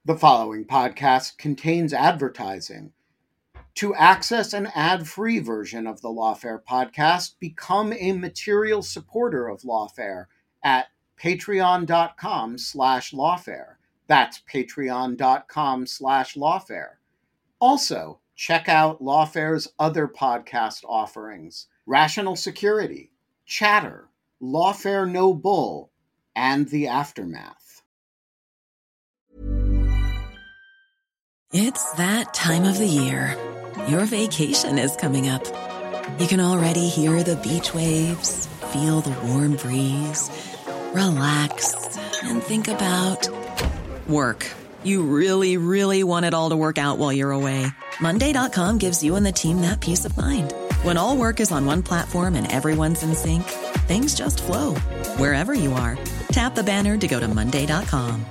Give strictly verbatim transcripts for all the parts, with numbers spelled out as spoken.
The following podcast contains advertising. To access an ad-free version of the Lawfare podcast, become a material supporter of Lawfare at patreon.com slash lawfare. That's patreon.com slash lawfare. Also, check out Lawfare's other podcast offerings: Rational Security, Chatter, Lawfare No Bull, and The Aftermath. It's that time of the year. Your vacation is coming up. You can already hear the beach waves, feel the warm breeze, relax, and think about work. You really, really want it all to work out while you're away. Monday dot com gives you and the team that peace of mind. When all work is on one platform and everyone's in sync, things just flow. Wherever you are, tap the banner to go to monday dot com.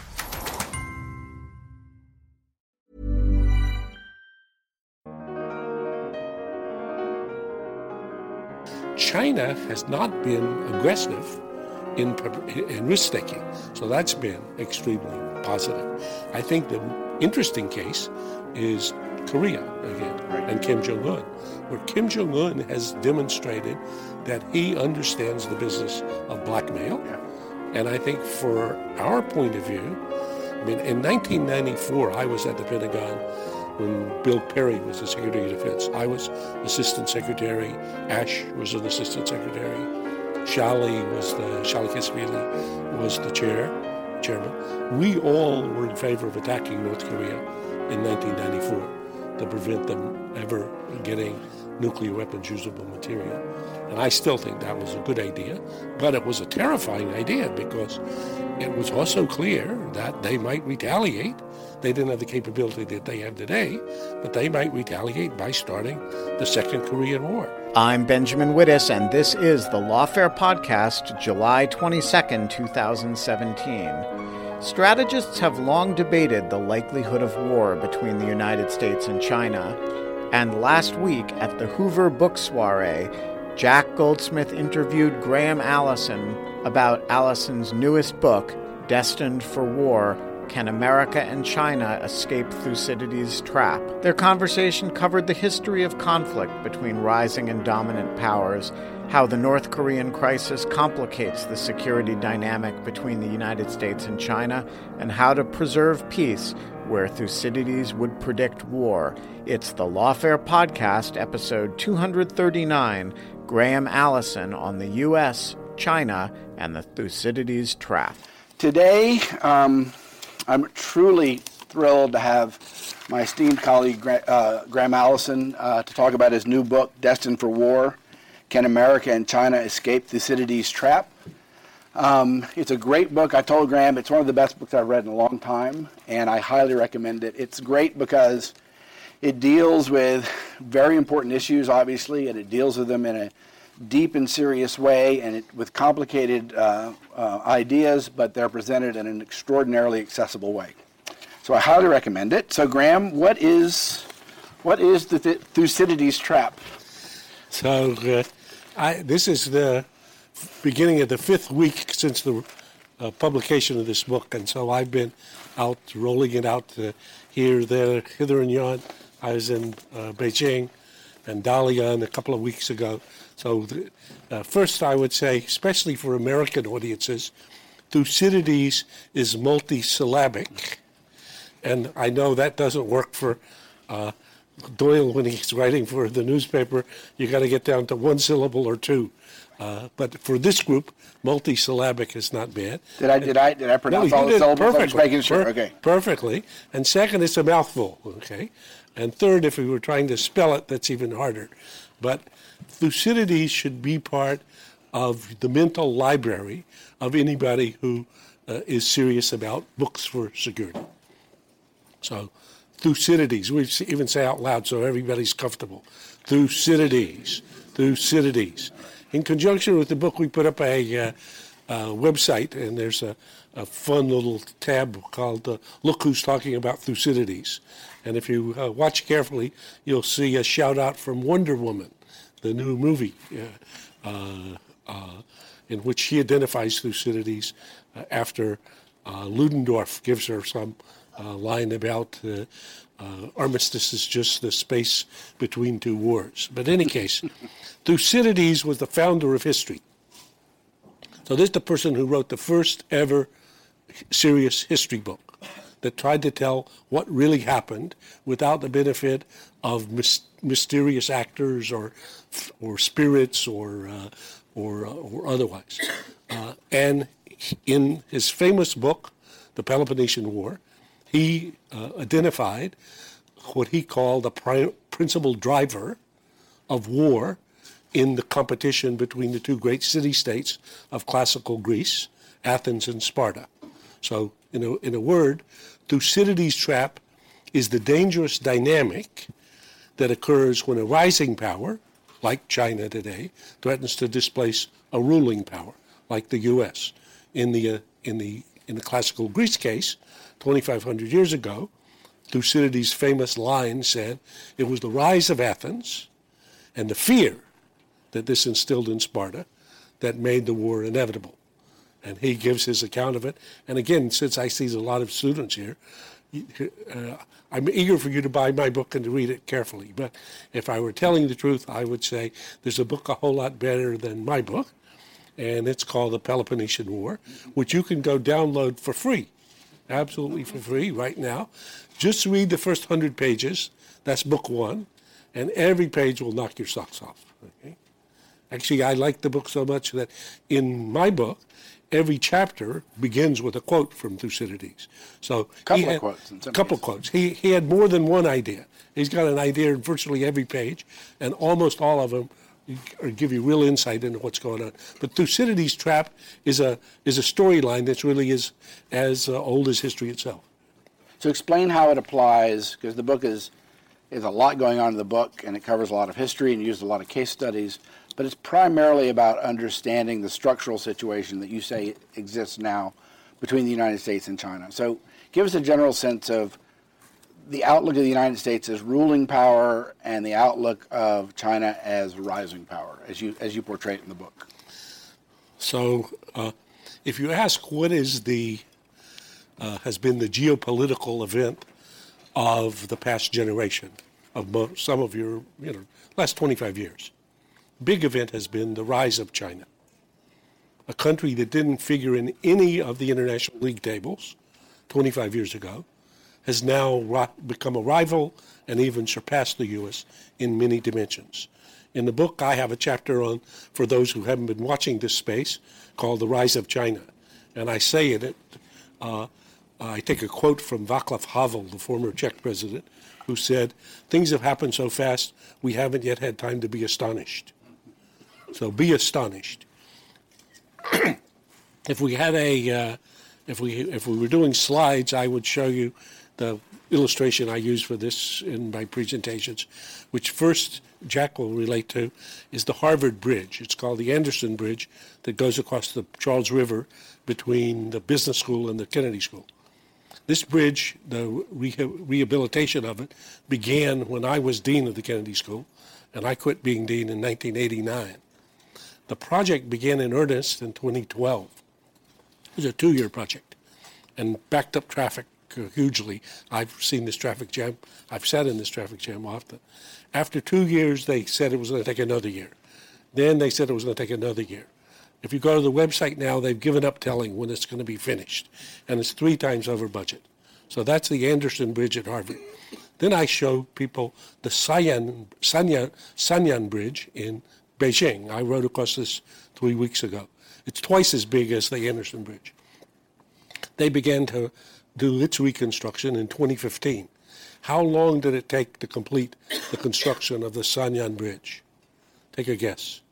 China has not been aggressive in, in risk-taking, so that's been extremely positive. I think the interesting case is Korea again, and Kim Jong-un, where Kim Jong-un has demonstrated that he understands the business of blackmail. Yeah. And I think for our point of view, I mean, in nineteen ninety-four, I was at the Pentagon when Bill Perry was the Secretary of Defense. I was Assistant Secretary. Ash was an Assistant Secretary. Shali was the, Shali Kesvili was the chair, chairman. We all were in favor of attacking North Korea in nineteen ninety-four to prevent them ever getting nuclear weapons usable material. And I still think that was a good idea, but it was a terrifying idea because it was also clear that they might retaliate. They didn't have the capability that they have today, but they might retaliate by starting the Second Korean War. I'm Benjamin Wittes, and this is the Lawfare Podcast, July twenty-second, twenty seventeen. Strategists have long debated the likelihood of war between the United States and China, and last week at the Hoover Book Soiree, Jack Goldsmith interviewed Graham Allison about Allison's newest book, Destined for War: Can America and China Escape Thucydides' Trap? Their conversation covered the history of conflict between rising and dominant powers, how the North Korean crisis complicates the security dynamic between the United States and China, and how to preserve peace where Thucydides would predict war. It's the Lawfare Podcast, episode two thirty-nine, Graham Allison on the U S, China, and the Thucydides Trap. Today, um, I'm truly thrilled to have my esteemed colleague uh, Graham Allison uh, to talk about his new book, Destined for War: Can America and China Escape Thucydides' Trap? Um, it's a great book. I told Graham it's one of the best books I've read in a long time, and I highly recommend it. It's great because it deals with very important issues, obviously, and it deals with them in a deep and serious way, and it, with complicated uh, uh, ideas, but they're presented in an extraordinarily accessible way. So I highly recommend it. So Graham, what is what is the Th- Thucydides Trap? So uh, I, this is the beginning of the fifth week since the uh, publication of this book, and so I've been out rolling it out uh, here, there, hither and yon. I was in uh, Beijing and Dalian a couple of weeks ago. So uh, first I would say, especially for American audiences, Thucydides is multisyllabic. And I know that doesn't work for uh, Doyle when he's writing for the newspaper. You got to get down to one syllable or two. Uh, but for this group, multisyllabic is not bad. Did I did I did I pronounce no, all the syllables? Perfectly. I'm just making sure. Per- okay. Perfectly. And second, it's a mouthful. Okay. And third, if we were trying to spell it, that's even harder. But Thucydides should be part of the mental library of anybody who uh, is serious about books for security. So Thucydides, we even say out loud so everybody's comfortable. Thucydides, Thucydides. In conjunction with the book, we put up a uh, uh, website, and there's a, a fun little tab called uh, Look Who's Talking About Thucydides. And if you uh, watch carefully, you'll see a shout-out from Wonder Woman, the new movie, uh, uh, uh, in which she identifies Thucydides uh, after uh, Ludendorff gives her some uh, line about uh, uh, armistice is just the space between two wars. But in any case, Thucydides was the founder of history. So this is the person who wrote the first ever serious history book that tried to tell what really happened without the benefit of mis- mysterious actors or or spirits or uh, or uh, or otherwise. Uh, and in his famous book, The Peloponnesian War, he uh, identified what he called the pri- principal driver of war in the competition between the two great city-states of classical Greece, Athens and Sparta. So, in a, in a word, Thucydides' trap is the dangerous dynamic that occurs when a rising power, like China today, threatens to displace a ruling power, like the U S. In the, uh, in the, in the classical Greece case, twenty-five hundred years ago, Thucydides' famous line said, it was the rise of Athens and the fear that this instilled in Sparta that made the war inevitable. And he gives his account of it. And again, since I see a lot of students here, uh, I'm eager for you to buy my book and to read it carefully. But if I were telling the truth, I would say there's a book a whole lot better than my book, and it's called The Peloponnesian War, which you can go download for free, absolutely for free right now. Just read the first hundred pages. That's book one, and every page will knock your socks off. Okay? Actually, I like the book so much that in my book, every chapter begins with a quote from Thucydides. So couple he had, of quotes. A couple ways. quotes. He he had more than one idea. He's got an idea in virtually every page, and almost all of them give you real insight into what's going on. But Thucydides' trap is a is a storyline that's really is as uh, old as history itself. So explain how it applies, because the book is is a lot going on in the book, and it covers a lot of history and uses a lot of case studies. But it's primarily about understanding the structural situation that you say exists now between the United States and China. So give us a general sense of the outlook of the United States as ruling power and the outlook of China as rising power, as you as you portray it in the book. So uh, if you ask what is the uh, has been the geopolitical event of the past generation, of mo- some of your you know last twenty-five years, big event has been the rise of China, a country that didn't figure in any of the international league tables twenty-five years ago, has now ri- become a rival and even surpassed the U S in many dimensions. In the book, I have a chapter on, for those who haven't been watching this space, called The Rise of China. And I say in it, uh, I take a quote from Václav Havel, the former Czech president, who said, things have happened so fast, we haven't yet had time to be astonished. So be astonished. If we had a, uh, if we if we were doing slides, I would show you the illustration I use for this in my presentations, which first Jack will relate to, is the Harvard Bridge. It's called the Anderson Bridge that goes across the Charles River between the business school and the Kennedy School. This bridge, the re- rehabilitation of it, began when I was dean of the Kennedy School, and I quit being dean in nineteen eighty-nine. The project began in earnest in twenty twelve. It was a two-year project and backed up traffic uh, hugely. I've seen this traffic jam. I've sat in this traffic jam often. After two years, they said it was going to take another year. Then they said it was going to take another year. If you go to the website now, they've given up telling when it's going to be finished, and it's three times over budget. So that's the Anderson Bridge at Harvard. Then I show people the Sanya, Sanya, Sanyan Bridge in Beijing. I rode across this three weeks ago. It's twice as big as the Anderson Bridge. They began to do its reconstruction in twenty fifteen. How long did it take to complete the construction of the Sanyan Bridge? Take a guess.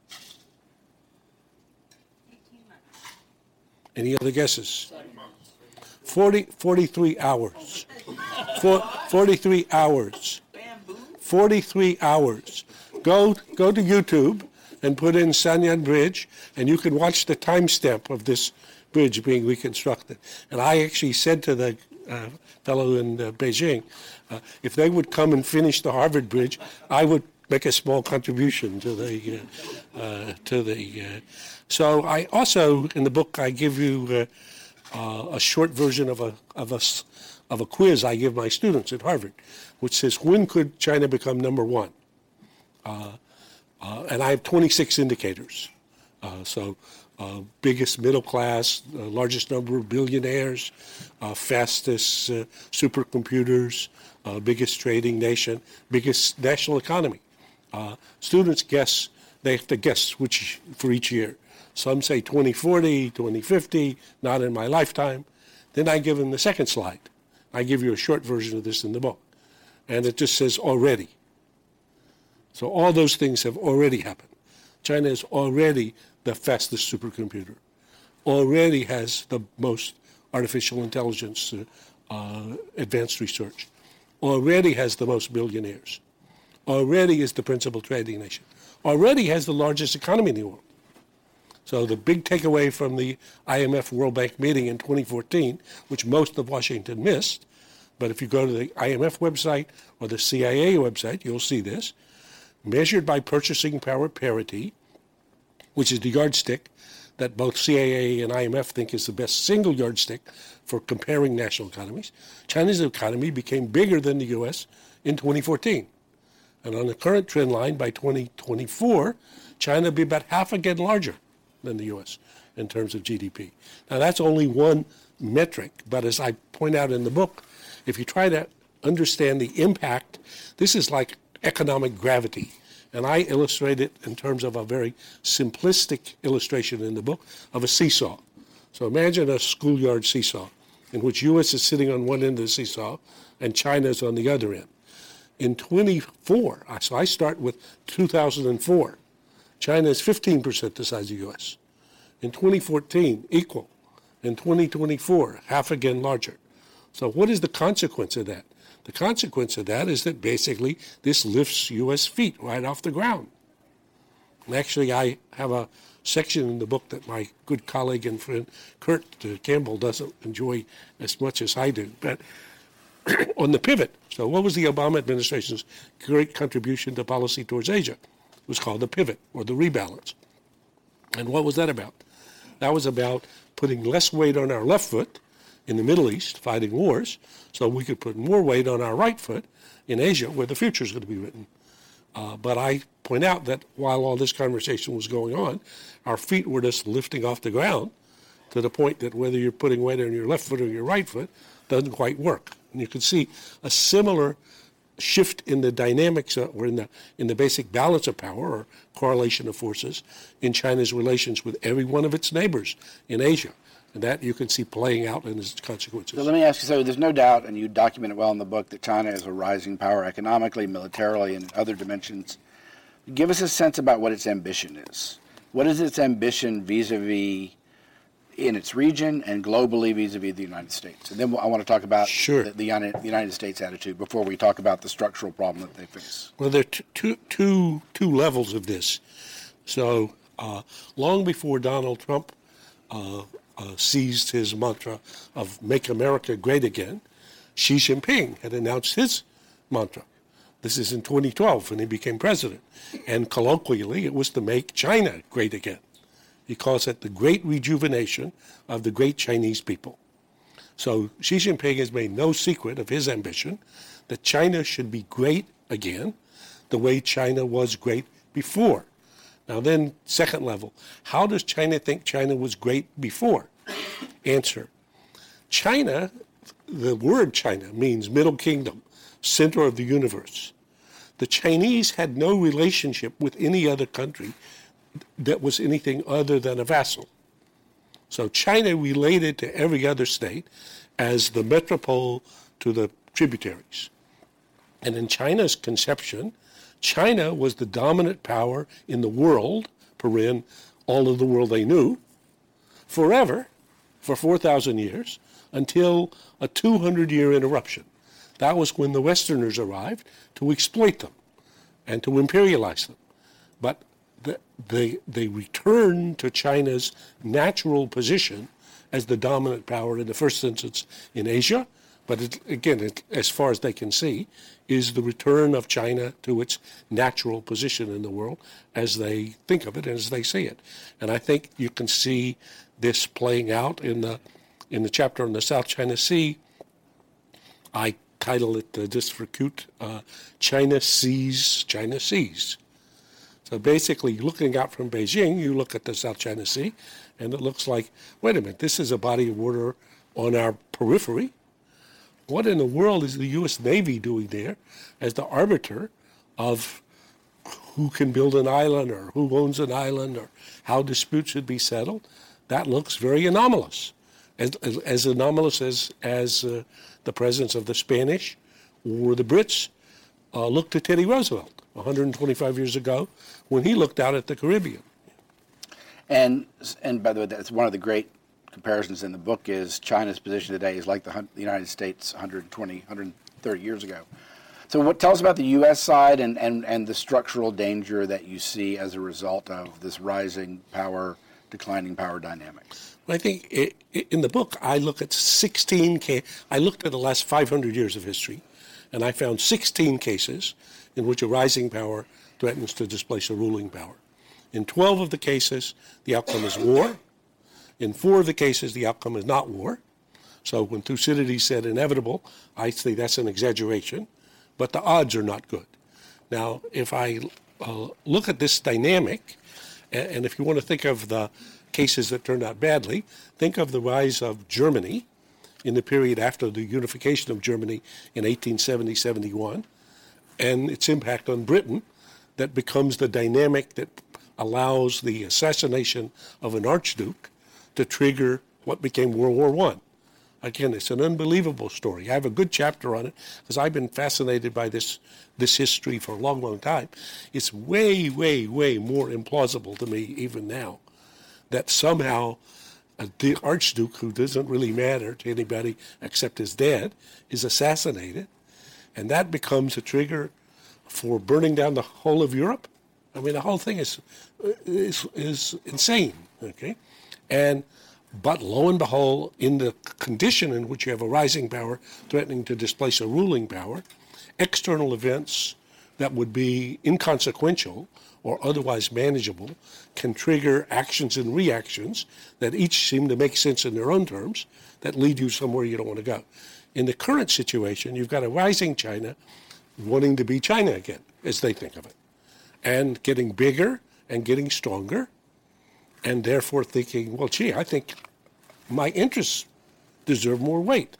Any other guesses? forty, forty-three hours. For, forty-three hours. forty-three hours. Go, go to YouTube and put in Sanyan Bridge, and you can watch the timestamp of this bridge being reconstructed. And I actually said to the uh, fellow in uh, Beijing, uh, if they would come and finish the Harvard Bridge, I would make a small contribution to the uh, uh, to the. Uh, so I also in the book I give you uh, uh, a short version of a of a of a quiz I give my students at Harvard, which says, when could China become number one? Uh, uh, and I have twenty-six indicators. Uh, so uh, biggest middle class, uh, largest number of billionaires, uh, fastest uh, supercomputers, uh, biggest trading nation, biggest national economy. Uh, students guess, they have to guess which for each year. Some say twenty forty, twenty fifty, not in my lifetime. Then I give them the second slide. I give you a short version of this in the book. And it just says already. So all those things have already happened. China is already the fastest supercomputer, already has the most artificial intelligence uh, uh, advanced research, already has the most billionaires, already is the principal trading nation, already has the largest economy in the world. So the big takeaway from the I M F World Bank meeting in twenty fourteen, which most of Washington missed, but if you go to the I M F website or the C I A website, you'll see this, measured by purchasing power parity, which is the yardstick that both C I A and I M F think is the best single yardstick for comparing national economies, China's economy became bigger than the U S in twenty fourteen. And on the current trend line, by twenty twenty-four, China will be about half again larger than the U S in terms of G D P. Now, that's only one metric, but as I point out in the book, if you try to understand the impact, this is like economic gravity. And I illustrate it in terms of a very simplistic illustration in the book of a seesaw. So imagine a schoolyard seesaw in which U S is sitting on one end of the seesaw and China is on the other end. In twenty-four, so I start with two thousand four, China is fifteen percent the size of the U S. In twenty fourteen, equal. In twenty twenty-four, half again larger. So what is the consequence of that? The consequence of that is that basically this lifts U S feet right off the ground. And actually, I have a section in the book that my good colleague and friend Kurt uh, Campbell doesn't enjoy as much as I do, but on the pivot. So what was the Obama administration's great contribution to policy towards Asia? It was called the pivot or the rebalance. And what was that about? That was about putting less weight on our left foot in the Middle East, fighting wars, so we could put more weight on our right foot in Asia, where the future is going to be written. Uh, but I point out that while all this conversation was going on, our feet were just lifting off the ground to the point that whether you're putting weight on your left foot or your right foot doesn't quite work. And you can see a similar shift in the dynamics uh, or in the in the basic balance of power or correlation of forces in China's relations with every one of its neighbors in Asia. And that you can see playing out in its consequences. So let me ask you, so there's no doubt, and you document it well in the book, that China is a rising power economically, militarily, and in other dimensions. Give us a sense about what its ambition is. What is its ambition vis-a-vis in its region and globally vis-a-vis the United States? And then I want to talk about sure. the, the United States attitude before we talk about the structural problem that they face. Well, there are t- two, two, two levels of this. So uh, long before Donald Trump uh, Uh, seized his mantra of Make America Great Again, Xi Jinping had announced his mantra. This is in twenty twelve when he became president. And colloquially, it was to make China great again. He calls it the great rejuvenation of the great Chinese people. So Xi Jinping has made no secret of his ambition that China should be great again the way China was great before. Now then, second level, how does China think China was great before? Answer, China, the word China means Middle Kingdom, center of the universe. The Chinese had no relationship with any other country that was anything other than a vassal. So China related to every other state as the metropole to the tributaries. And in China's conception, China was the dominant power in the world, paren, all of the world they knew, forever, for four thousand years, until a two hundred year interruption. That was when the Westerners arrived to exploit them and to imperialize them. But the, they, they returned to China's natural position as the dominant power in the first instance in Asia, but it, again, it, as far as they can see, is the return of China to its natural position in the world as they think of it and as they see it. And I think you can see this playing out in the in the chapter on the South China Sea, I title it, uh, just for cute, uh, China Seas, China Seas. So basically, looking out from Beijing, you look at the South China Sea, and it looks like, wait a minute, this is a body of water on our periphery. What in the world is the U S Navy doing there as the arbiter of who can build an island or who owns an island or how disputes should be settled? That looks very anomalous, as, as, as anomalous as, as uh, the presence of the Spanish or the Brits uh, looked to Teddy Roosevelt one hundred twenty-five years ago when he looked out at the Caribbean. And, and by the way, that's one of the great comparisons in the book is China's position today is like the, the United States one hundred twenty, one hundred thirty years ago. So what tell us about the U S side and, and, and the structural danger that you see as a result of this rising power, declining power dynamics? I think it, it, in the book, I look at sixteen cases. I looked at the last five hundred years of history, and I found sixteen cases in which a rising power threatens to displace a ruling power. In twelve of the cases, the outcome is war. In four of the cases, the outcome is not war. So when Thucydides said inevitable, I say that's an exaggeration, but the odds are not good. Now, if I uh, look at this dynamic, and, and if you want to think of the cases that turned out badly, think of the rise of Germany in the period after the unification of Germany in eighteen seventy to seventy-one, and its impact on Britain that becomes the dynamic that allows the assassination of an archduke to trigger what became World War One. Again, it's an unbelievable story. I have a good chapter on it because I've been fascinated by this this history for a long, long time. It's way, way, way more implausible to me even now that somehow the archduke, who doesn't really matter to anybody except his dad, is assassinated, and that becomes a trigger for burning down the whole of Europe. I mean, the whole thing is is, is insane, okay? And but lo and behold, in the condition in which you have a rising power threatening to displace a ruling power, external events that would be inconsequential or otherwise manageable can trigger actions and reactions that each seem to make sense in their own terms that lead you somewhere you don't want to go. In the current situation, you've got a rising China wanting to be China again, as they think of it, and getting bigger and getting stronger, and therefore thinking, well, gee, I think my interests deserve more weight.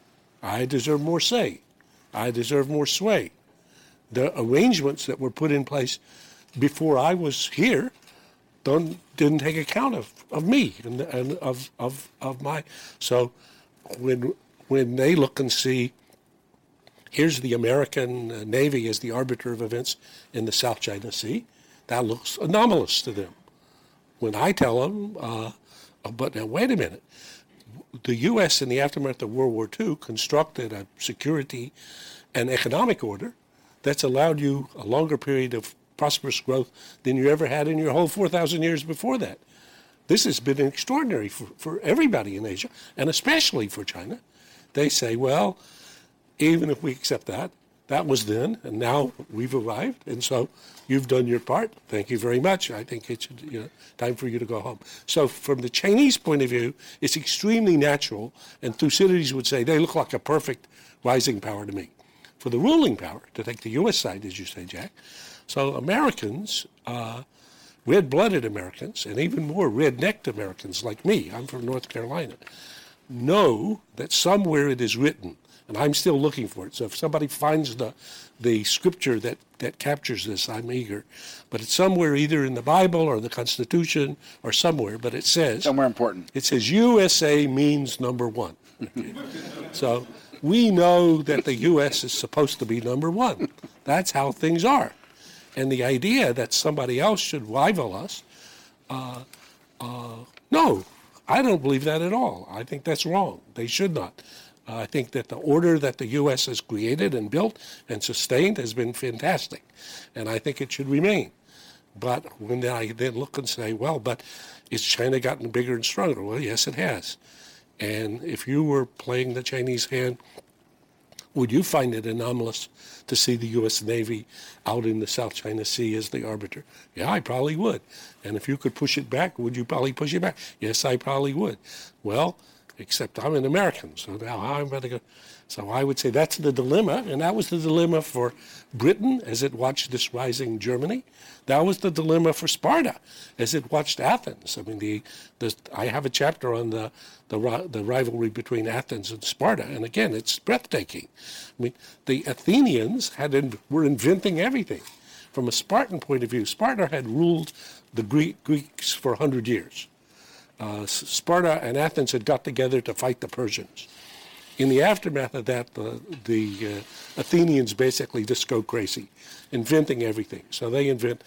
I deserve more say. I deserve more sway. The arrangements that were put in place before I was here don't, didn't take account of, of me and, and of, of, of my... So when, when they look and see, here's the American Navy as the arbiter of events in the South China Sea, that looks anomalous to them. When I tell them, uh, but now wait a minute, the U S in the aftermath of World War Two constructed a security and economic order that's allowed you a longer period of prosperous growth than you ever had in your whole four thousand years before that. This has been extraordinary for, for everybody in Asia, and especially for China. They say, well, even if we accept that, that was then, and now we've arrived, and so you've done your part. Thank you very much. I think it's you know, time for you to go home. So from the Chinese point of view, it's extremely natural, and Thucydides would say they look like a perfect rising power to me. For the ruling power, to take the U S side, as you say, Jack, so Americans, uh, red-blooded Americans, and even more red-necked Americans like me, I'm from North Carolina, know that somewhere it is written, and I'm still looking for it. So if somebody finds the the scripture that, that captures this, I'm eager. But it's somewhere either in the Bible or the Constitution or somewhere, but it says... Somewhere important. It says U S A means number one. So we know that the U S is supposed to be number one. That's how things are. And the idea that somebody else should rival us, uh, uh, no, I don't believe that at all. I think that's wrong. They should not. Uh, I think that the order that the U S has created and built and sustained has been fantastic, and I think it should remain. But when I then look and say, well, but has China gotten bigger and stronger? Well, yes, it has. And if you were playing the Chinese hand, would you find it anomalous to see the U S Navy out in the South China Sea as the arbiter? Yeah, I probably would. And if you could push it back, would you probably push it back? Yes, I probably would. Well, except I'm an American, so now how am I going to go? So I would say that's the dilemma, and that was the dilemma for Britain as it watched this rising Germany. That was the dilemma for Sparta as it watched Athens. I mean, the, the I have a chapter on the, the the rivalry between Athens and Sparta, and again, it's breathtaking. I mean, the Athenians had in, were inventing everything. From a Spartan point of view, Sparta had ruled the Greek, Greeks for one hundred years. Uh, Sparta and Athens had got together to fight the Persians. In the aftermath of that, the, the uh, Athenians basically just go crazy, inventing everything. So they invent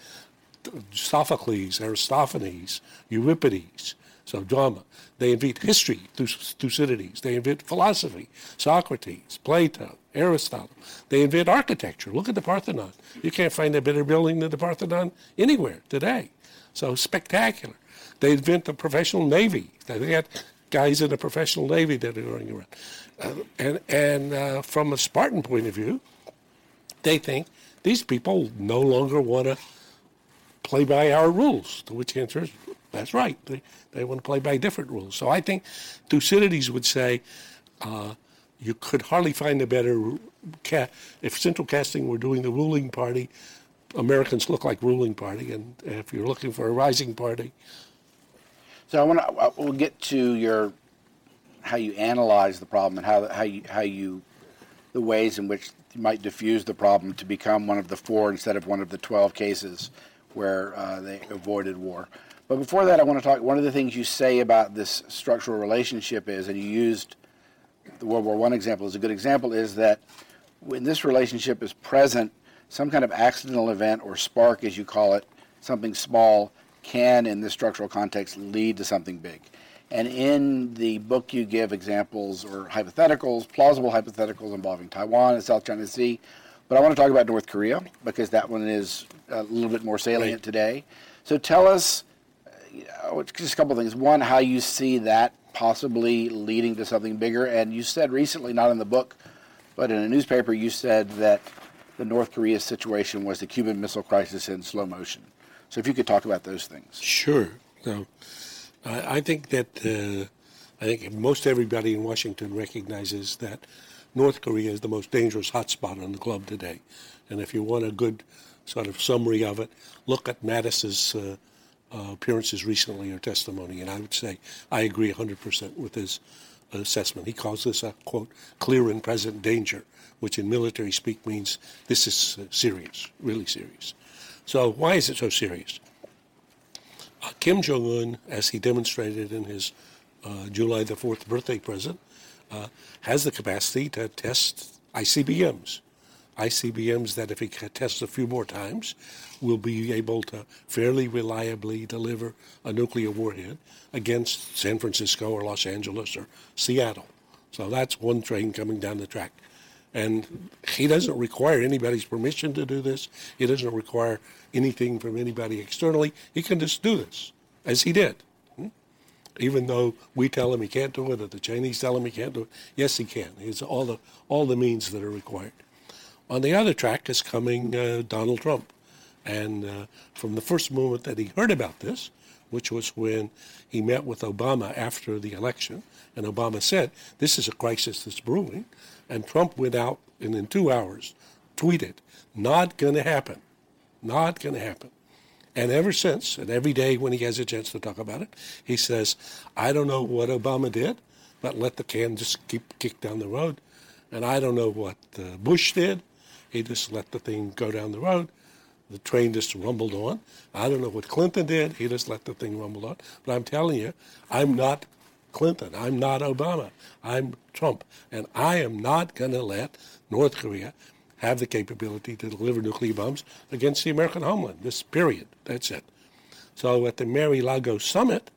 Sophocles, Aristophanes, Euripides, so drama. They invent history, Thucydides. They invent philosophy, Socrates, Plato, Aristotle. They invent architecture. Look at the Parthenon. You can't find a better building than the Parthenon anywhere today. So spectacular. They invent the professional navy. They had guys in the professional navy that are going around. Uh, and and uh, from a Spartan point of view, they think these people no longer want to play by our rules, to which the answer is, that's right. They, they want to play by different rules. So I think Thucydides would say uh, you could hardly find a better, ca- if central casting were doing the ruling party, Americans look like ruling party, and if you're looking for a rising party. So I want to. We'll get to your how you analyze the problem and how how you how you the ways in which you might diffuse the problem to become one of the four instead of one of the twelve cases where uh, they avoided war. But before that, I want to talk. One of the things you say about this structural relationship is, and you used the World War One example as a good example, is that when this relationship is present, some kind of accidental event or spark, as you call it, something small, can, in this structural context, lead to something big. And in the book you give examples or hypotheticals, plausible hypotheticals involving Taiwan and South China Sea. But I want to talk about North Korea because that one is a little bit more salient right. today. So tell us, you know, just a couple of things. One, how you see that possibly leading to something bigger. And you said recently, not in the book, but in a newspaper, you said that the North Korea situation was the Cuban Missile Crisis in slow motion. So if you could talk about those things. Sure. So I, I think that uh, I think most everybody in Washington recognizes that North Korea is the most dangerous hotspot on the globe today. And if you want a good sort of summary of it, look at Mattis's uh, uh, appearances recently or testimony. And I would say I agree one hundred percent with his assessment. He calls this a, quote, clear and present danger, which in military speak means this is uh, serious, really serious. So why is it so serious? Uh, Kim Jong-un, as he demonstrated in his uh, July the fourth birthday present, uh, has the capacity to test I C B Ms. I C B Ms that if he tests a few more times, will be able to fairly reliably deliver a nuclear warhead against San Francisco or Los Angeles or Seattle. So that's one train coming down the track. And he doesn't require anybody's permission to do this. He doesn't require anything from anybody externally. He can just do this, as he did. Hmm? Even though we tell him he can't do it, or the Chinese tell him he can't do it, yes, he can. He has all the all the means that are required. On the other track is coming uh, Donald Trump. And uh, from the first moment that he heard about this, which was when he met with Obama after the election, and Obama said, this is a crisis that's brewing, and Trump went out and in two hours tweeted, not going to happen, not going to happen. And ever since, and every day when he has a chance to talk about it, he says, I don't know what Obama did, but let the can just keep kick down the road. And I don't know what uh, Bush did. He just let the thing go down the road. The train just rumbled on. I don't know what Clinton did. He just let the thing rumble on. But I'm telling you, I'm not Clinton. I'm not Obama. I'm Trump. And I am not going to let North Korea have the capability to deliver nuclear bombs against the American homeland. This period. That's it. So at the Mar-a-Lago summit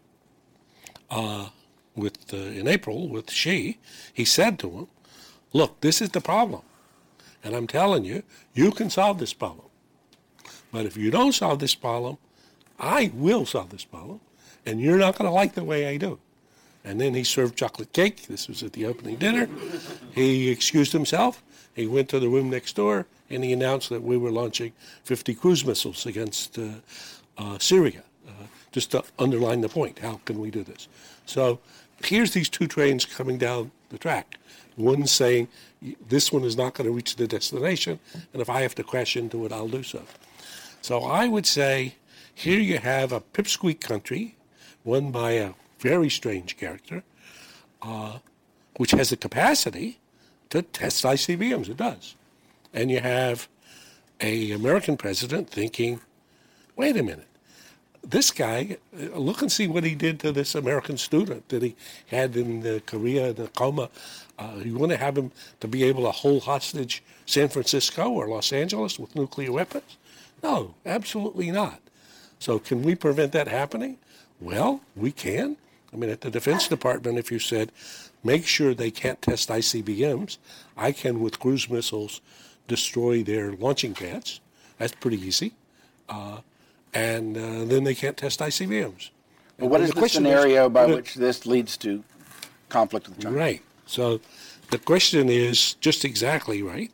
uh, with uh, in April with Xi, he said to him, look, this is the problem. And I'm telling you, you can solve this problem. But if you don't solve this problem, I will solve this problem. And you're not going to like the way I do. And then he served chocolate cake. This was at the opening dinner. He excused himself. He went to the room next door, and he announced that we were launching fifty cruise missiles against uh, uh, Syria, uh, just to underline the point. How can we do this? So here's these two trains coming down the track. One saying, this one is not going to reach the destination, and if I have to crash into it, I'll do so. So I would say, here you have a pipsqueak country, won by a very strange character, uh, which has the capacity to test I C B Ms. It does. And you have a American president thinking, wait a minute, this guy, look and see what he did to this American student that he had in uh, Korea, in a coma. Uh, you want to have him to be able to hold hostage San Francisco or Los Angeles with nuclear weapons? No, absolutely not. So can we prevent that happening? Well, we can. I mean, at the Defense Department, if you said, make sure they can't test I C B Ms, I can, with cruise missiles, destroy their launching pads. That's pretty easy. Uh, and uh, then they can't test I C B Ms. But what and is the the scenario is, by uh, which this leads to conflict with China? Right. So the question is just exactly right.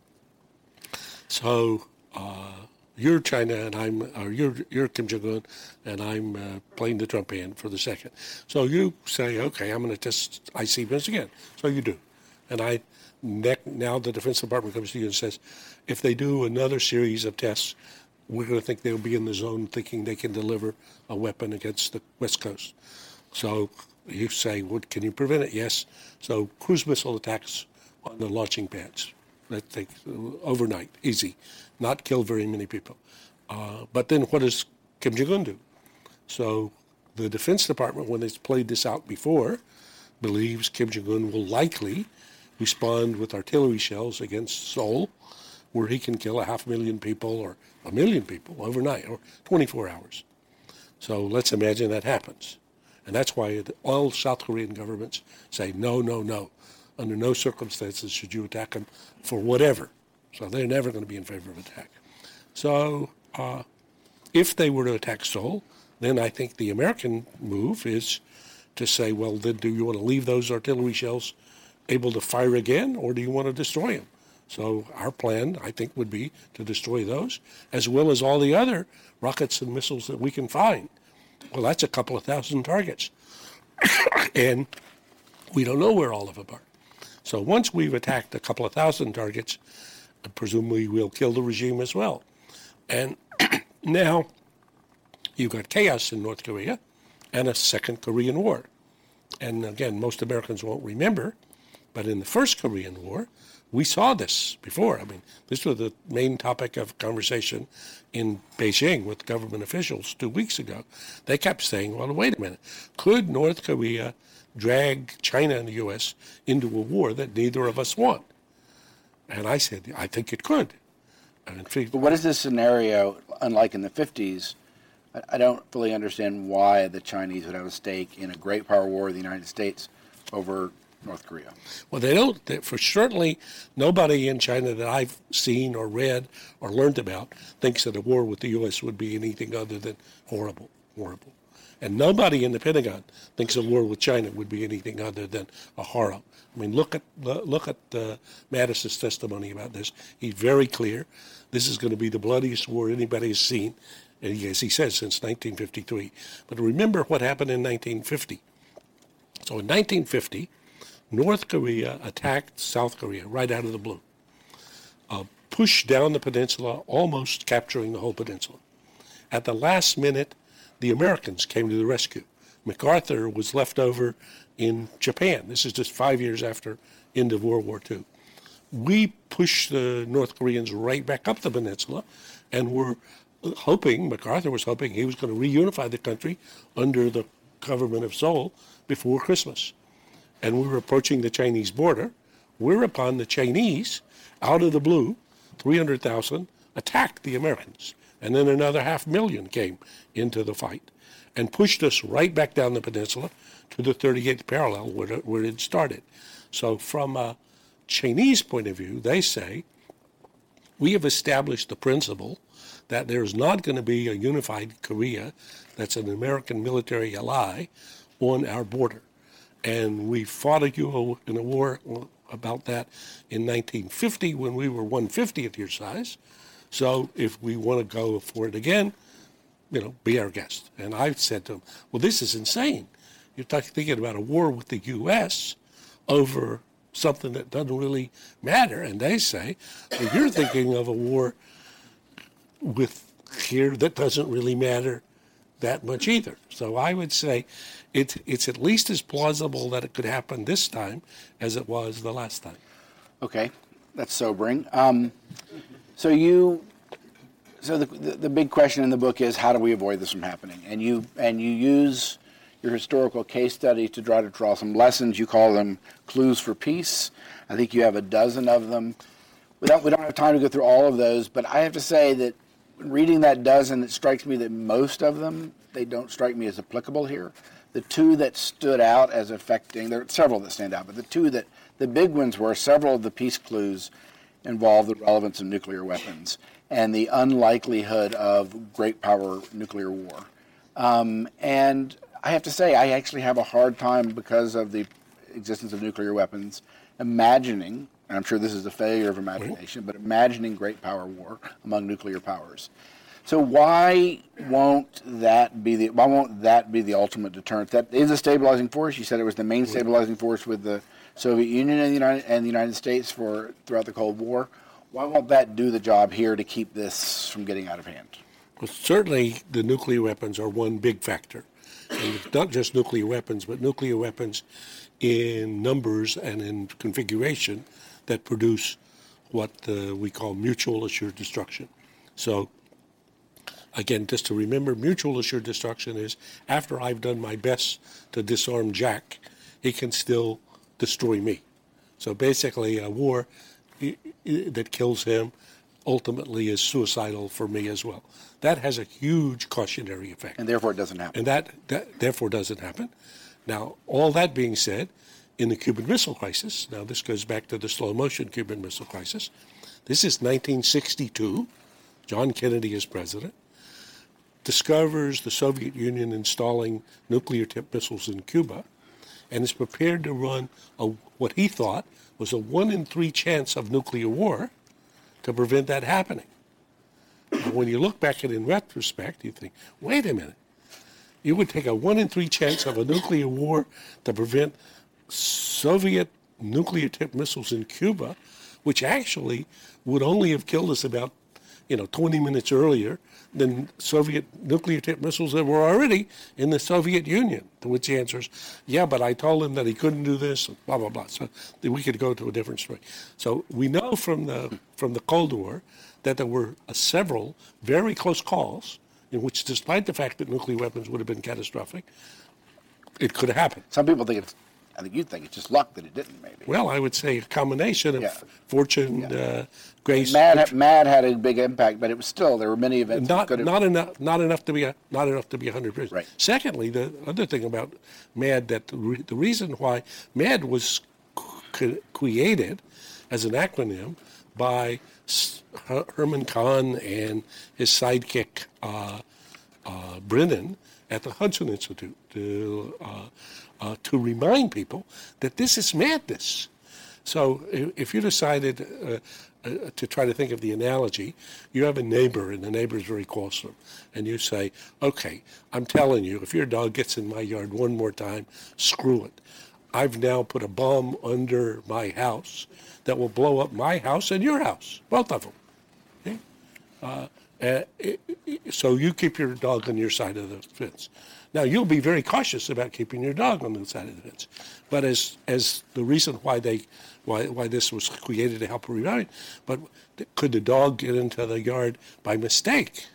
So uh, you're China and I'm, or you're, you're Kim Jong-un and I'm uh, playing the Trump hand for the second. So you say, okay, I'm going to test I C B Ms again. So you do. And I now the Defense Department comes to you and says, if they do another series of tests, we're going to think they'll be in the zone thinking they can deliver a weapon against the West Coast. So you say, well, can you prevent it? Yes. So cruise missile attacks on the launching pads. That takes overnight, easy, not kill very many people. Uh, but then what does Kim Jong-un do? So the Defense Department, when it's played this out before, believes Kim Jong-un will likely respond with artillery shells against Seoul, where he can kill a half million people or a million people overnight or twenty-four hours. So let's imagine that happens. And that's why all South Korean governments say, no, no, no. Under no circumstances should you attack them for whatever. So they're never going to be in favor of attack. So uh, if they were to attack Seoul, then I think the American move is to say, well, then do you want to leave those artillery shells able to fire again, or do you want to destroy them? So our plan, I think, would be to destroy those, as well as all the other rockets and missiles that we can find. Well, that's a couple of thousand targets. And we don't know where all of them are. So once we've attacked a couple of thousand targets, presumably we'll kill the regime as well. And now you've got chaos in North Korea and a second Korean War. And again, most Americans won't remember, but in the first Korean War, we saw this before. I mean, this was the main topic of conversation in Beijing with government officials two weeks ago. They kept saying, well, wait a minute. Could North Korea drag China and the U S into a war that neither of us want? And I said, I think it could. And but what is this scenario, unlike in the fifties? I don't fully understand why the Chinese would have a stake in a great power war with the United States over North Korea. Well, they don't. They, for certainly, nobody in China that I've seen or read or learned about thinks that a war with the U S would be anything other than horrible, horrible. And nobody in the Pentagon thinks a war with China would be anything other than a horror. I mean, look at look at uh, Mattis's testimony about this. He's very clear. This is going to be the bloodiest war anybody has seen, and as he says, since nineteen fifty-three. But remember what happened in nineteen fifty. So in nineteen fifty, North Korea attacked South Korea right out of the blue, uh, pushed down the peninsula, almost capturing the whole peninsula. At the last minute, the Americans came to the rescue. MacArthur was left over in Japan. This is just five years after end of World War Two. We pushed the North Koreans right back up the peninsula, and were hoping, MacArthur was hoping, he was going to reunify the country under the government of Seoul before Christmas. And we were approaching the Chinese border, whereupon the Chinese, out of the blue, three hundred thousand, attacked the Americans. And then another half million came into the fight and pushed us right back down the peninsula to the thirty-eighth parallel where it, where it started. So from a Chinese point of view, they say, we have established the principle that there's not going to be a unified Korea that's an American military ally on our border. And we fought a, in a war about that in nineteen fifty when we were one fiftieth your size. So if we want to go for it again, you know, be our guest. And I said to him, well, this is insane. You're talking, thinking about a war with the U S over something that doesn't really matter. And they say, well, you're thinking of a war with here that doesn't really matter that much either. So I would say it, it's at least as plausible that it could happen this time as it was the last time. Okay, that's sobering. Um, so you, so the, the the big question in the book is, how do we avoid this from happening? And you and you use your historical case study to try to draw some lessons. You call them clues for peace. I think you have a dozen of them. We don't we don't have time to go through all of those, but I have to say that reading that dozen, it strikes me that most of them, they don't strike me as applicable here. The two that stood out as affecting, there are several that stand out, but the two that, the big ones were several of the peace clues involve the relevance of nuclear weapons and the unlikelihood of great power nuclear war. Um, and I have to say, I actually have a hard time, because of the existence of nuclear weapons, imagining, and I'm sure this is a failure of imagination, but imagining great power war among nuclear powers. So why won't that be the why won't that be the ultimate deterrent? That is a stabilizing force. You said it was the main stabilizing force with the Soviet Union and the United and the United States for throughout the Cold War. Why won't that do the job here to keep this from getting out of hand? Well, certainly the nuclear weapons are one big factor. And it's not just nuclear weapons, but nuclear weapons in numbers and in configuration that produce what uh, we call mutual assured destruction. So, again, just to remember, mutual assured destruction is after I've done my best to disarm Jack, he can still destroy me. So basically, a war I- I- that kills him ultimately is suicidal for me as well. That has a huge cautionary effect. And therefore it doesn't happen. And that, that therefore doesn't happen. Now, all that being said, in the Cuban Missile Crisis, now this goes back to the slow-motion Cuban Missile Crisis, this is nineteen sixty-two, John Kennedy is president, discovers the Soviet Union installing nuclear-tipped missiles in Cuba, and is prepared to run a, what he thought was a one in three chance of nuclear war to prevent that happening. Now, when you look back at it in retrospect, you think, wait a minute, you would take a one in three chance of a nuclear war to prevent Soviet nuclear-tipped missiles in Cuba, which actually would only have killed us about, you know, twenty minutes earlier than Soviet nuclear-tipped missiles that were already in the Soviet Union. To which the answer is, yeah, but I told him that he couldn't do this, and blah, blah, blah. So we could go to a different story. So we know from the from the Cold War that there were uh, several very close calls in which, despite the fact that nuclear weapons would have been catastrophic, it could have happened. Some people think it's, I think you'd think it's just luck that it didn't, maybe. Well, I would say a combination of Yeah. fortune, Yeah. uh, grace. Mad, Mad had a big impact, but it was still, there were many events that Not could have... not enough not enough to be a not enough to be a hundred percent. Right. Secondly, the other thing about MAD, that the, re, the reason why MAD was c- created as an acronym by S- Her- Herman Kahn and his sidekick uh, uh, Brennan at the Hudson Institute to uh, uh, to remind people that this is madness. So if, if you decided uh, uh, to try to think of the analogy, you have a neighbor, and the neighbor is very quarrelsome, and you say, okay, I'm telling you, if your dog gets in my yard one more time, screw it. I've now put a bomb under my house that will blow up my house and your house, both of them. Okay? Uh, uh, it, it, so you keep your dog on your side of the fence. Now, you'll be very cautious about keeping your dog on the side of the fence. But as as the reason why they why why this was created to help remind, but could the dog get into the yard by mistake?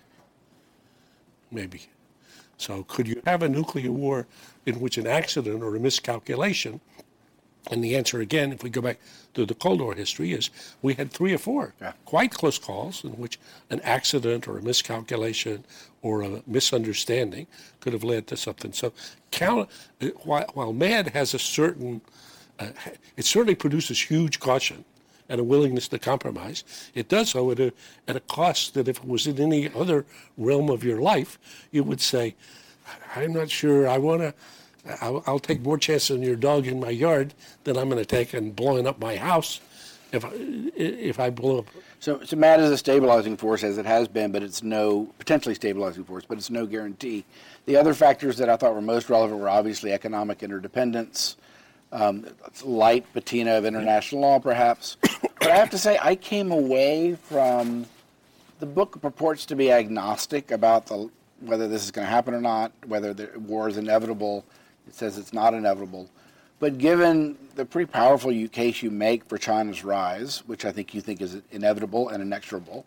Maybe. So could you have a nuclear war in which an accident or a miscalculation, and the answer again, if we go back to the Cold War history, is we had three or four yeah. quite close calls in which an accident or a miscalculation or a misunderstanding could have led to something. So count, while, while MAD has a certain, uh, it certainly produces huge caution and a willingness to compromise. It does so at a, at a cost that if it was in any other realm of your life, you would say, I'm not sure I want to, I'll, I'll take more chances on your dog in my yard than I'm going to take in blowing up my house. if I, if I blow up. So, so MAD is a stabilizing force, as it has been, but it's no potentially stabilizing force, but it's no guarantee. The other factors that I thought were most relevant were obviously economic interdependence, um, light patina of international law, perhaps. But I have to say, I came away from the book purports to be agnostic about the whether this is going to happen or not, whether the war is inevitable. It says it's not inevitable. But given the pretty powerful case you make for China's rise, which I think you think is inevitable and inexorable,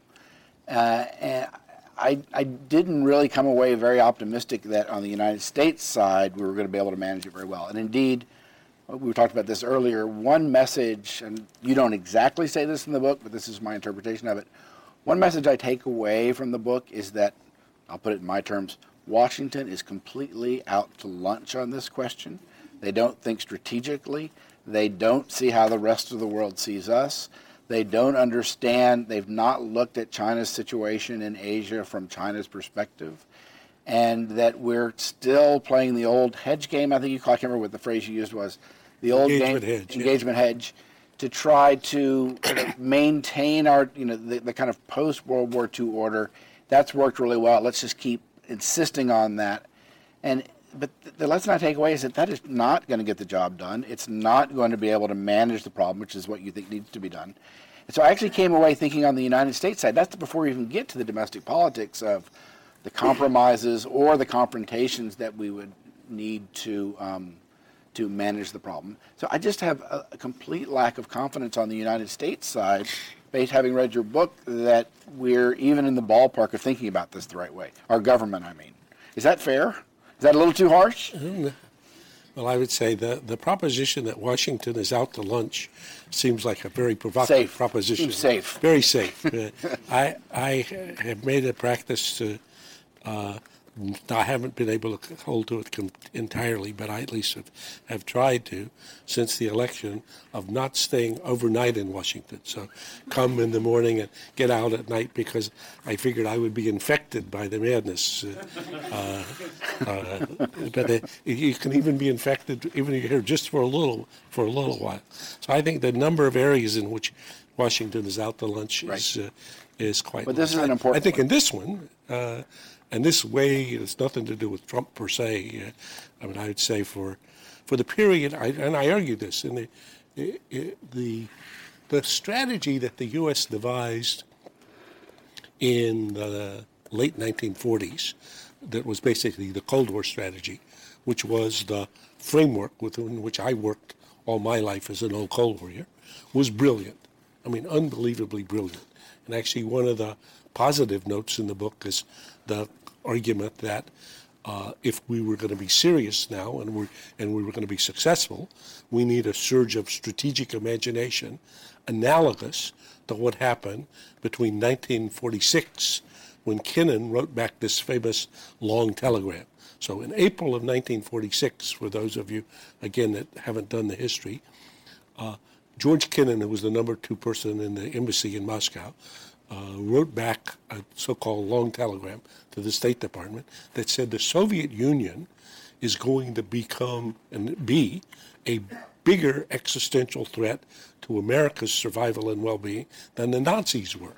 uh, and I, I didn't really come away very optimistic that on the United States side we were going to be able to manage it very well. And indeed, we talked about this earlier, one message, and you don't exactly say this in the book, but this is my interpretation of it. One message I take away from the book is that, I'll put it in my terms, Washington is completely out to lunch on this question. They don't think strategically. They don't see how the rest of the world sees us. They don't understand. They've not looked at China's situation in Asia from China's perspective. And that we're still playing the old hedge game. I think you call, I can't remember what the phrase you used was. The old engagement game, hedge, engagement yeah. hedge, to try to maintain our, you know, the, the kind of post-World War Two order. That's worked really well. Let's just keep insisting on that. And but the lesson I take away is that that is not going to get the job done. It's not going to be able to manage the problem, which is what you think needs to be done. And so I actually came away thinking on the United States side, that's before we even get to the domestic politics of the compromises or the confrontations that we would need to um, to manage the problem. So I just have a, a complete lack of confidence on the United States side, based having read your book, that we're even in the ballpark of thinking about this the right way. Our government, I mean. Is that fair? Is that a little too harsh? Well, I would say the, the proposition that Washington is out to lunch seems like a very provocative safe. proposition. Seems safe. Very safe. uh, I I have made a practice to, uh, I haven't been able to hold to it com- entirely, but I at least have, have tried to, since the election, of not staying overnight in Washington. So come in the morning and get out at night, because I figured I would be infected by the madness. Uh, uh, but uh, you can even be infected even if you're here just for a little for a little while. So I think the number of areas in which Washington is out to lunch Right. is uh, is quite. But this large. is an important I think one. in this one. Uh, And this way, it's nothing to do with Trump per se. Uh, I mean, I would say for for the period, I, and I argue this, in the, the the strategy that the U S devised in the late nineteen forties, that was basically the Cold War strategy, which was the framework within which I worked all my life as an old Cold Warrior, was brilliant. I mean, unbelievably brilliant. And actually, one of the positive notes in the book is the argument that uh, if we were going to be serious now and we're and we were going to be successful, we need a surge of strategic imagination analogous to what happened between nineteen forty-six, when Kennan wrote back this famous long telegram. So in April of nineteen forty-six, for those of you, again, that haven't done the history, uh, George Kennan, who was the number two person in the embassy in Moscow, Uh, wrote back a so-called long telegram to the State Department that said the Soviet Union is going to become and be a bigger existential threat to America's survival and well-being than the Nazis were.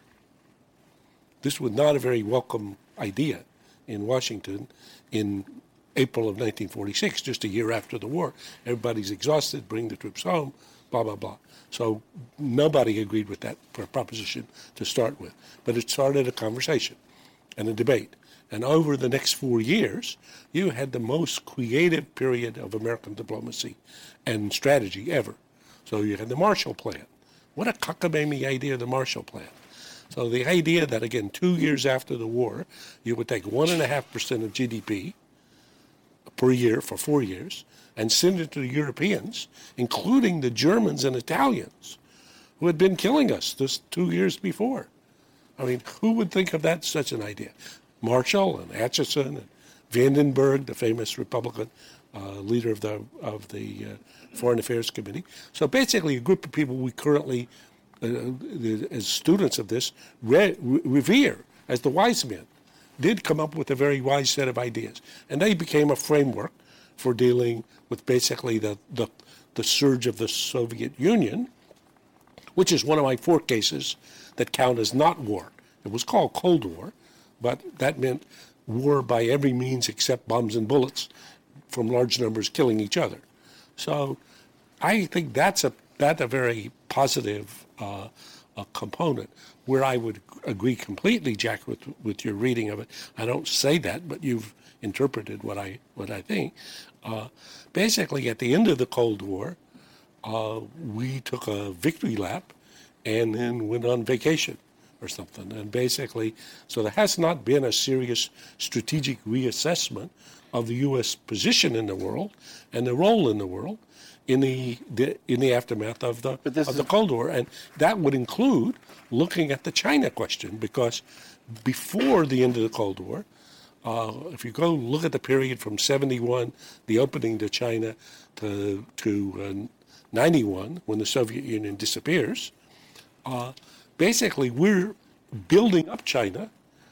This was not a very welcome idea in Washington in April of nineteen forty-six, just a year after the war. Everybody's exhausted, bring the troops home, blah, blah, blah. So nobody agreed with that proposition to start with. But it started a conversation and a debate. And over the next four years, you had the most creative period of American diplomacy and strategy ever. So you had the Marshall Plan. What a cockamamie idea, the Marshall Plan. So the idea that, again, two years after the war, you would take one point five percent of G D P per year for four years, and send it to the Europeans, including the Germans and Italians, who had been killing us this two years before. I mean, who would think of that, such an idea? Marshall and Acheson and Vandenberg, the famous Republican uh, leader of the of the uh, Foreign Affairs Committee. So basically, a group of people we currently, uh, as students of this, re- revere as the wise men, did come up with a very wise set of ideas, and they became a framework for dealing with basically the, the the surge of the Soviet Union, which is one of my four cases that count as not war. It was called Cold War, but that meant war by every means except bombs and bullets from large numbers killing each other. So I think that's a that's a very positive uh, a component. Where I would agree completely, Jack, with with your reading of it. I don't say that, but you've interpreted what I what I think. Uh, basically, at the end of the Cold War, uh, we took a victory lap and then went on vacation or something. And basically, so there has not been a serious strategic reassessment of the U S position in the world and the role in the world in the, the in the aftermath of the of the Cold War. And that would include looking at the China question, because before the end of the Cold War, uh, if you go look at the period from seventy-one, the opening to China, to to uh, ninety-one, when the Soviet Union disappears, uh, basically we're building up China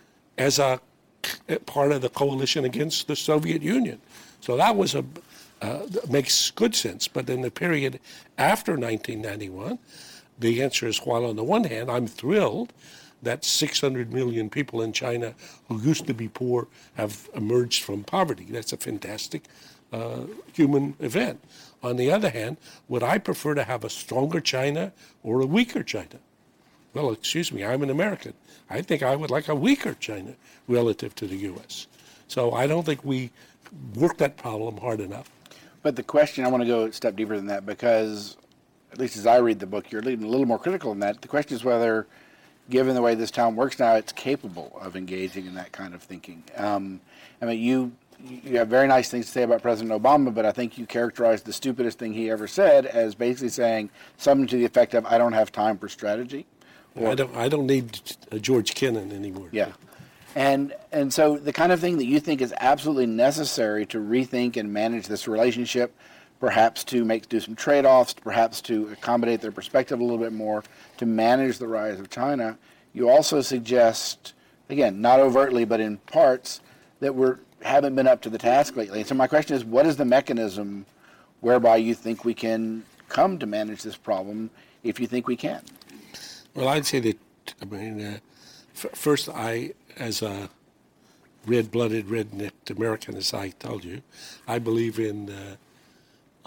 as a part of the coalition against the Soviet Union. So that was a uh, makes good sense. But in the period after nineteen ninety-one, the answer is, while on the one hand I'm thrilled that six hundred million people in China who used to be poor have emerged from poverty. That's a fantastic uh, human event. On the other hand, would I prefer to have a stronger China or a weaker China? Well, excuse me, I'm an American. I think I would like a weaker China relative to the U S. So I don't think we worked that problem hard enough. But the question, I want to go a step deeper than that, because at least as I read the book, you're leading a little more critical than that. The question is whether, given the way this town works now, it's capable of engaging in that kind of thinking. Um, I mean, you you have very nice things to say about President Obama, but I think you characterized the stupidest thing he ever said as basically saying something to the effect of, I don't have time for strategy. Or, I don't I don't need a George Kennan anymore. Yeah. And and so the kind of thing that you think is absolutely necessary to rethink and manage this relationship, perhaps to make do some trade-offs, perhaps to accommodate their perspective a little bit more, to manage the rise of China, you also suggest, again, not overtly but in parts, that we haven't been up to the task lately. And so my question is, what is the mechanism whereby you think we can come to manage this problem, if you think we can? Well, I'd say that, I mean, uh, f- first, I, as a red-blooded, red-necked American, as I told you, I believe in uh, uh,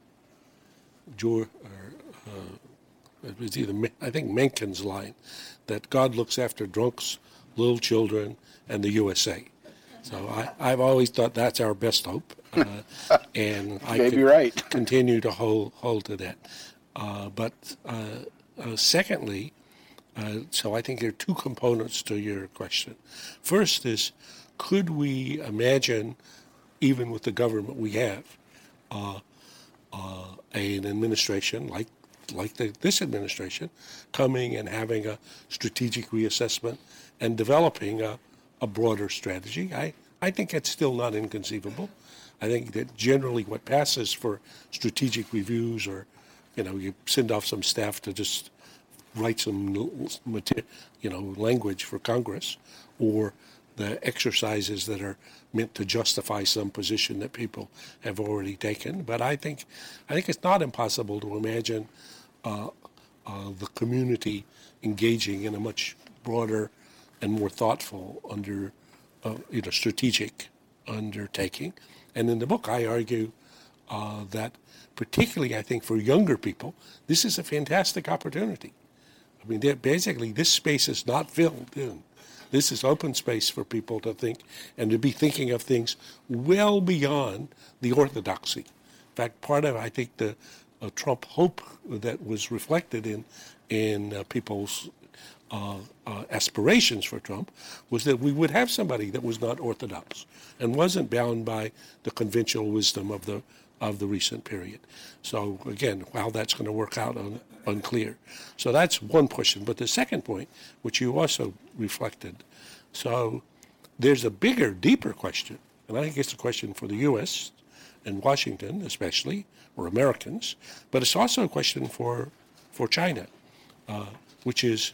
George, or, uh, it was either, I think, Mencken's line, that God looks after drunks, little children, and the U S A. So I, I've always thought that's our best hope, uh, and I may be right. continue to hold hold to that. Uh, but uh, uh, secondly, uh, so I think there are two components to your question. First is, could we imagine, even with the government we have, uh, uh, an administration like like the, this administration coming and having a strategic reassessment and developing a a broader strategy? I, I think it's still not inconceivable. I think that generally what passes for strategic reviews, or, you know, you send off some staff to just write some, you know, language for Congress, or the exercises that are meant to justify some position that people have already taken. But I think, I think it's not impossible to imagine uh, uh, the community engaging in a much broader and more thoughtful, under, uh, you know, strategic undertaking. And in the book, I argue uh, that, particularly, I think, for younger people, this is a fantastic opportunity. I mean, basically, this space is not filled in. This is open space for people to think and to be thinking of things well beyond the orthodoxy. In fact, part of, I think, the uh, Trump hope that was reflected in in uh, people's Uh, uh, aspirations for Trump was that we would have somebody that was not orthodox and wasn't bound by the conventional wisdom of the of the recent period. So again, how that's going to work out, un, unclear. So that's one question. But the second point, which you also reflected, so there's a bigger, deeper question, and I think it's a question for the U S and Washington especially, or Americans, but it's also a question for for China, uh, which is,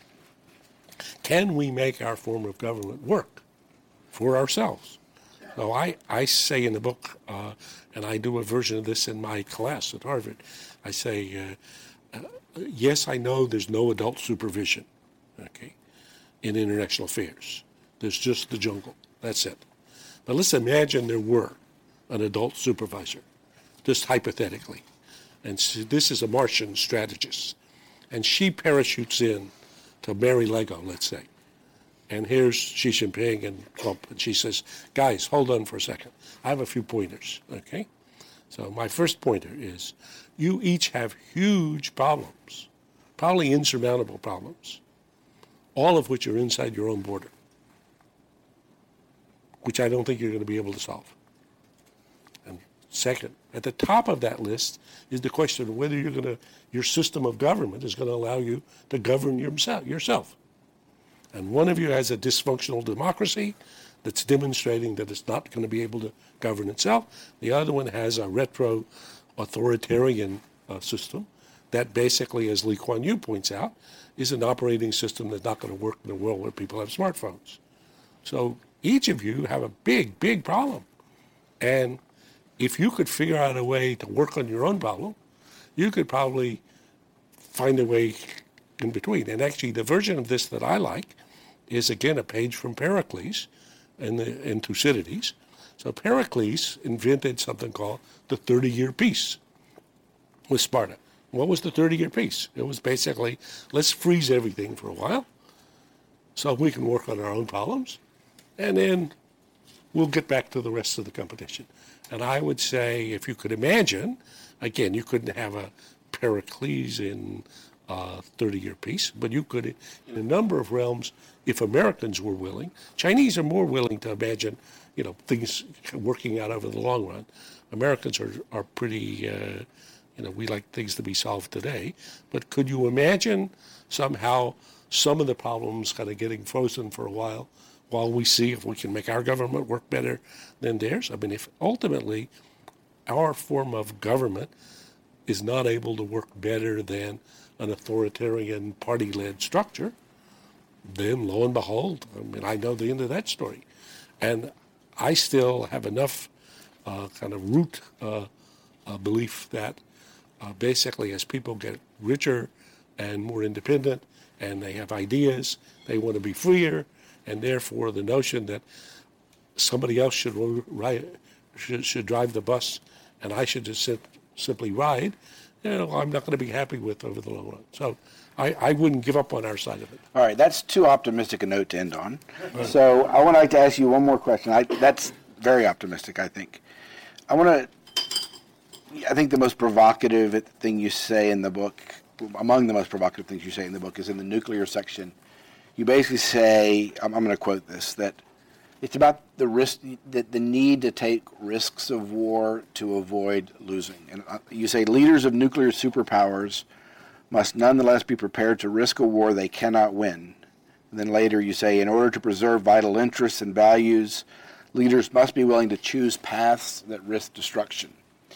can we make our form of government work for ourselves? So I, I say in the book, uh, and I do a version of this in my class at Harvard, I say, uh, uh, yes, I know there's no adult supervision, okay, in international affairs. There's just the jungle. That's it. But let's imagine there were an adult supervisor, just hypothetically. And so this is a Martian strategist. And she parachutes in to Mar-a-Lago, let's say. And here's Xi Jinping and Trump. And she says, guys, hold on for a second. I have a few pointers, okay? So my first pointer is you each have huge problems, probably insurmountable problems, all of which are inside your own border, which I don't think you're going to be able to solve. And second, at the top of that list is the question of whether you're going to, your system of government is going to allow you to govern yourself. And one of you has a dysfunctional democracy that's demonstrating that it's not going to be able to govern itself. The other one has a retro authoritarian uh, system that basically, as Lee Kuan Yew points out, is an operating system that's not going to work in a world where people have smartphones. So each of you have a big, big problem. And if you could figure out a way to work on your own problem, you could probably find a way in between. And actually, the version of this that I like is, again, a page from Pericles in, the, in Thucydides. So Pericles invented something called the thirty-year peace with Sparta. What was the thirty-year peace? It was basically, let's freeze everything for a while so we can work on our own problems, and then we'll get back to the rest of the competition. And I would say, if you could imagine, again, you couldn't have a Pericles in uh, thirty-year peace, but you could, in a number of realms, if Americans were willing. Chinese are more willing to imagine, you know, things working out over the long run. Americans are, are pretty, uh, you know, we like things to be solved today. But could you imagine somehow some of the problems kind of getting frozen for a while while we see if we can make our government work better than theirs? I mean, if ultimately our form of government is not able to work better than an authoritarian party-led structure, then lo and behold, I mean, I know the end of that story. And I still have enough uh, kind of root uh, uh, belief that uh, basically as people get richer and more independent and they have ideas, they want to be freer, and therefore the notion that somebody else should ride, should, should drive the bus and I should just sit, simply ride, you know, I'm not going to be happy with over the long run. So I, I wouldn't give up on our side of it. All right, that's too optimistic a note to end on. So I would like to ask you one more question. I, that's very optimistic, I think. I want to, I think the most provocative thing you say in the book, among the most provocative things you say in the book, is in the nuclear section. You basically say, I'm, I'm going to quote this, that it's about the risk, the, the need to take risks of war to avoid losing. And you say leaders of nuclear superpowers must nonetheless be prepared to risk a war they cannot win. And then later you say, in order to preserve vital interests and values, leaders must be willing to choose paths that risk destruction.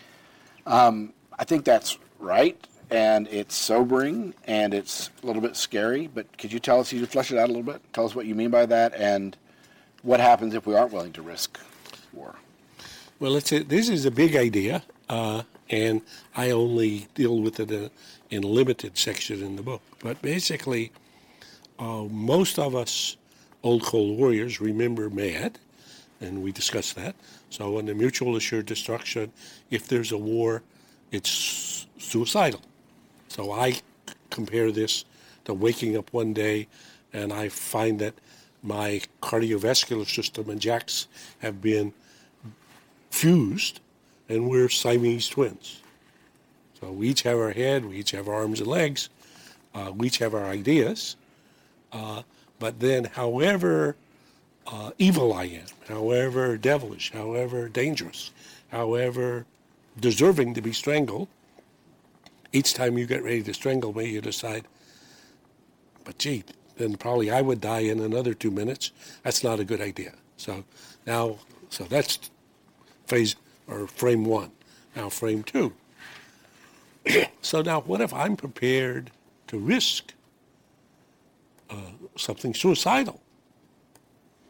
Um, I think that's right, and it's sobering, and it's a little bit scary, but could you tell us, you flesh it out a little bit? Tell us what you mean by that, and what happens if we aren't willing to risk war? Well, it's a, this is a big idea, uh, and I only deal with it in, in a limited section in the book. But basically, uh, most of us old Cold Warriors remember MAD, and we discussed that. So in the mutual assured destruction, if there's a war, it's suicidal. So I compare this to waking up one day and I find that my cardiovascular system and Jack's have been fused, and we're Siamese twins. So we each have our head, we each have our arms and legs, uh, we each have our ideas, uh, but then however uh, evil I am, however devilish, however dangerous, however deserving to be strangled, each time you get ready to strangle me, you decide, but gee, then probably I would die in another two minutes. That's not a good idea. So now, so that's phase or frame one. Now frame two. So now what if I'm prepared to risk uh, something suicidal?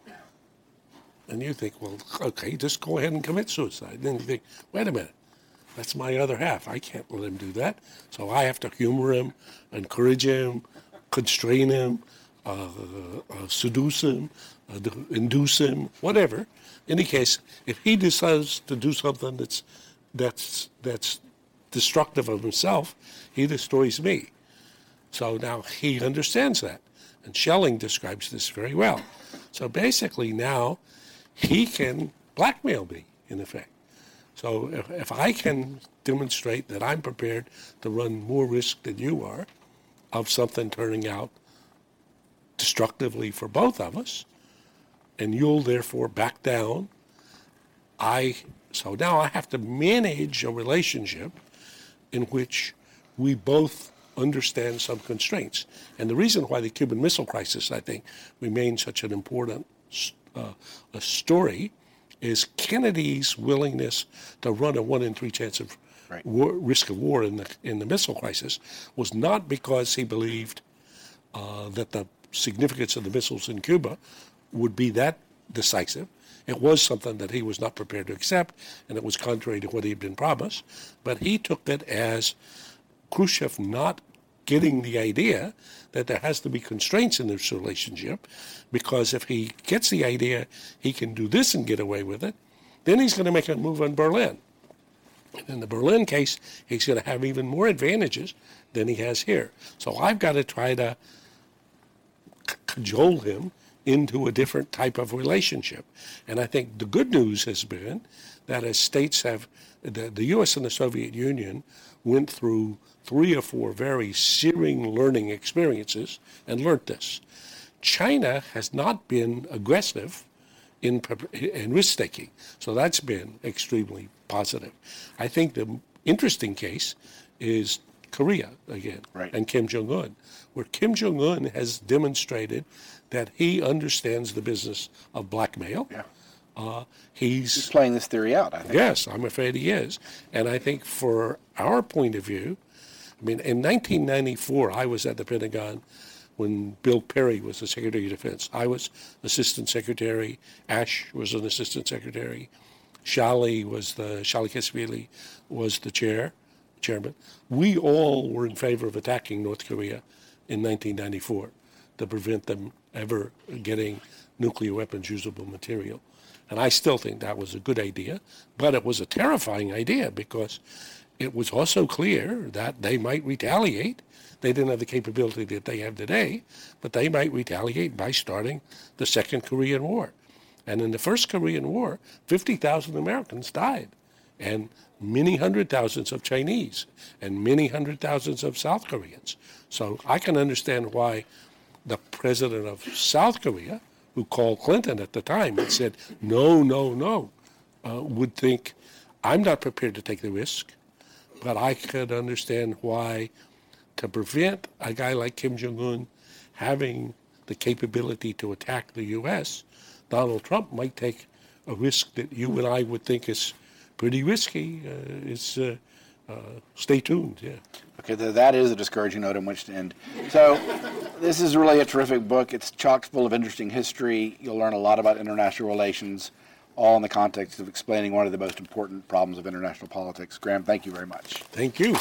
And you think, well, okay, just go ahead and commit suicide. Then you think, wait a minute. That's my other half. I can't let him do that. So I have to humor him, encourage him, constrain him, uh, uh, seduce him, uh, induce him, whatever. In any case, if he decides to do something that's that's that's destructive of himself, he destroys me. So now he understands that. And Schelling describes this very well. So basically now he can blackmail me, in effect. So if, if I can demonstrate that I'm prepared to run more risk than you are of something turning out destructively for both of us, and you'll therefore back down, I so now I have to manage a relationship in which we both understand some constraints. And the reason why the Cuban Missile Crisis, I think, remains such an important uh, a story is Kennedy's willingness to run a one in three chance of right. war, risk of war in the in the missile crisis was not because he believed uh, that the significance of the missiles in Cuba would be that decisive. It was something that he was not prepared to accept, and it was contrary to what he had been promised. But he took it as Khrushchev not getting the idea that there has to be constraints in this relationship, because if he gets the idea he can do this and get away with it, then he's going to make a move on Berlin. And in the Berlin case, he's going to have even more advantages than he has here. So I've got to try to c- cajole him into a different type of relationship. And I think the good news has been that as states have, the, the U S and the Soviet Union went through three or four very searing learning experiences and learned this. China has not been aggressive in, in risk-taking, so that's been extremely positive. I think the interesting case is Korea again, right. and Kim Jong-un, where Kim Jong-un has demonstrated that he understands the business of blackmail. Yeah. Uh, he's, he's playing this theory out, I think. Yes, I'm afraid he is. And I think for our point of view, I mean, in nineteen ninety-four, I was at the Pentagon when Bill Perry was the Secretary of Defense. I was Assistant Secretary. Ash was an Assistant Secretary. Shali was the, Shali Kesvili was the chair, chairman. We all were in favor of attacking North Korea in nineteen ninety-four to prevent them ever getting nuclear weapons usable material. And I still think that was a good idea, but it was a terrifying idea because it was also clear that they might retaliate. They didn't have the capability that they have today, but they might retaliate by starting the Second Korean War. And in the First Korean War, fifty thousand Americans died, and many hundred thousands of Chinese, and many hundred thousands of South Koreans. So I can understand why the president of South Korea, who called Clinton at the time and said, no, no, no, uh, would think, I'm not prepared to take the risk, but I could understand why to prevent a guy like Kim Jong-un having the capability to attack the U S, Donald Trump might take a risk that you and I would think is pretty risky. Uh, it's, uh, uh, stay tuned, yeah. Okay, th- that is a discouraging note on which to end. So this is really a terrific book. It's chock full of interesting history. You'll learn a lot about international relations, all in the context of explaining one of the most important problems of international politics. Graham, thank you very much. Thank you.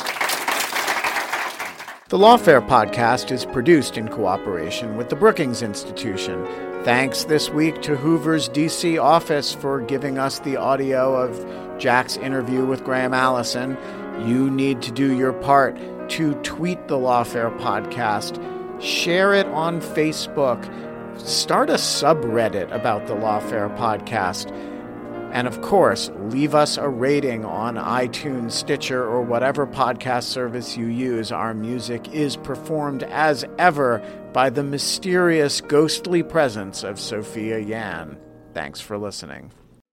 The Lawfare podcast is produced in cooperation with the Brookings Institution. Thanks this week to Hoover's D C office for giving us the audio of Jack's interview with Graham Allison. You need to do your part to tweet the Lawfare podcast, share it on Facebook, start a subreddit about the Lawfare podcast, and of course, leave us a rating on iTunes, Stitcher, or whatever podcast service you use. Our music is performed as ever by the mysterious, ghostly presence of Sophia Yan. Thanks for listening.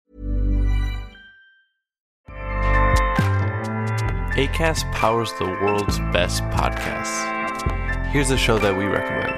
Acast powers the world's best podcasts. Here's a show that we recommend.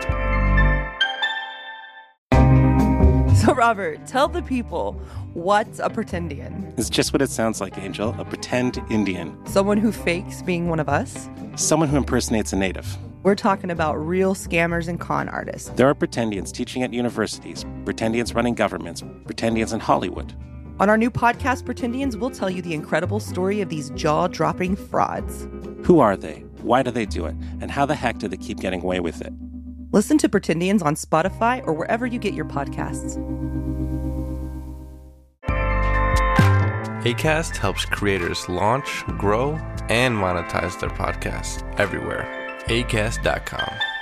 So, Robert, tell the people, what's a pretendian? It's just what it sounds like, Angel. A pretend Indian. Someone who fakes being one of us? Someone who impersonates a native. We're talking about real scammers and con artists. There are pretendians teaching at universities, pretendians running governments, pretendians in Hollywood. On our new podcast, Pretendians, we'll tell you the incredible story of these jaw-dropping frauds. Who are they? Why do they do it? And how the heck do they keep getting away with it? Listen to Pretendians on Spotify or wherever you get your podcasts. Acast helps creators launch, grow, and monetize their podcasts everywhere. acast dot com.